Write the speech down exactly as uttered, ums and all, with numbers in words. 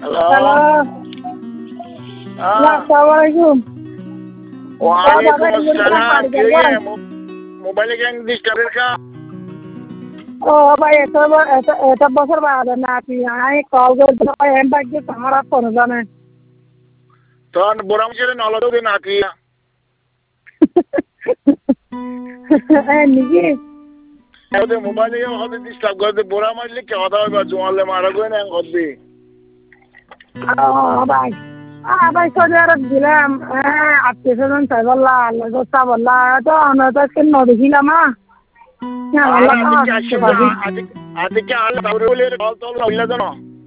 Hello. আসসালামু আলাইকুম। ওয়ালাইকুম আসসালাম। মোবাইলে কেন ডিস্টার্বের কা? ও ভাই এত এত এত বছর বাদে নাকি আমি কল করতে এম বাকি তোমার ফোন জানে তখন বড় মুখে নলদে নাকি হ্যাঁ নাকি ওদের মোবাইলে হতে ডিস্টার্ব করে বড় মারলে কি কথা হবে জোয়ালে মারা গো না করবে ও ভাই আ ভাই সৌদি আরব গেলাম হ্যাঁ আত্মীয় স্বজন চাই বললা গোসা বললা তো অনতা কেন দেখিলাম হ্যাঁ আজকে আজকে আজকে আল্লাহ তাবরে বলে কল তো হইলা জানো